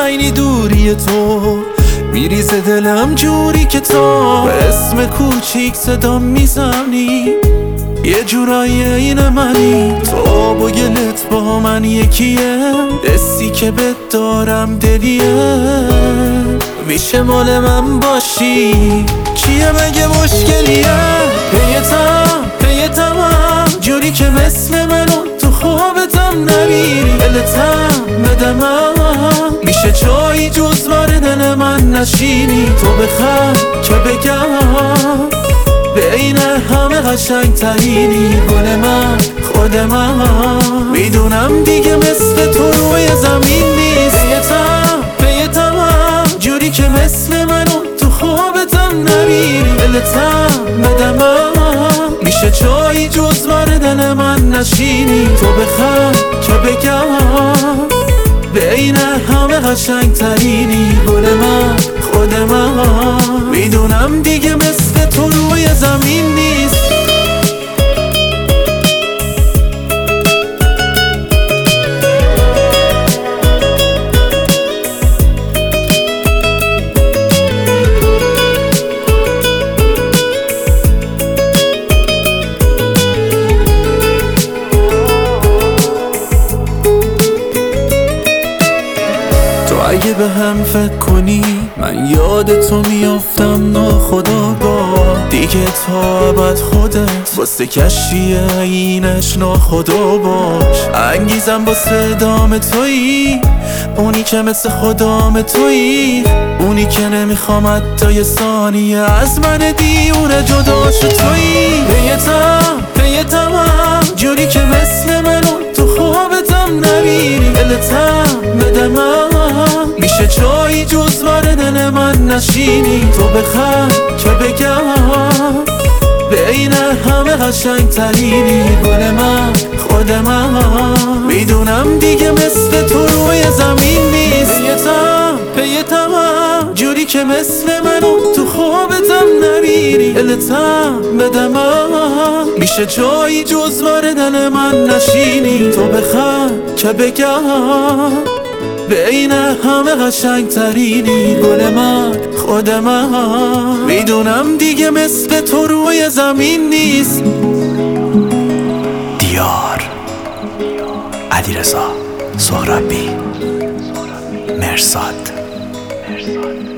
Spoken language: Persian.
عینی دوری تو میریزه دلم جوری که تو به اسم کوچیک صدا میزنی، یه جورایی این منی. تو با گلت با من یکیه، دستی که بهت دارم دلیه. میشه مال من باشی، چیه مگه مشکلیه؟ پیتم جوری که مثل منو تو خوابتم نمیری، دلتم بدم میشه جایی جز بار دل من نشینی. تو بخند که بگم بین همه قشنگ ترینی، گل من خود من. میدونم دیگه مثل تو روی زمین نیست. پیتم جوری که مثل منو تو خوابتم نمیری، دلتم بدم میشه جایی جز بار دل من نشینی. تو بخند که بگم بین همه قشنگ ترینی، گل من خود من. میدونم دیگه مثل تو روی زمین نیست. اگه به هم فکر کنی من یاد تو میافتم ناخودآگاه دیگه. تا ابد خودت واسه کشفی اینش ناخدا باش. انگیزم واسه ادامه تویی، اونی که مثل خدام تویی، اونی که نمیخوام حتی یه ثانیه از من دیونه جدا شد تویی. پیتم جوری که مثل منو تو خوابتم نمیری، دلتم بدم میشه جایی جز بار دل من نشینی. تو بخند که بگم بین همه قشنگ ترینی، گل من خود من. میدونم دیگه مثل تو روی زمین نیست. پیتم جوری که مثل منو تو خوابتم نمیری، دلتم بدم میشه جایی جز بار دل من نشینی. تو بخند که بگم بین همه قشنگ ترینی، گل من خود من. میدونم دیگه مثل تو روی زمین نیست. دیار، علیرضا سهرابی، مرصاد.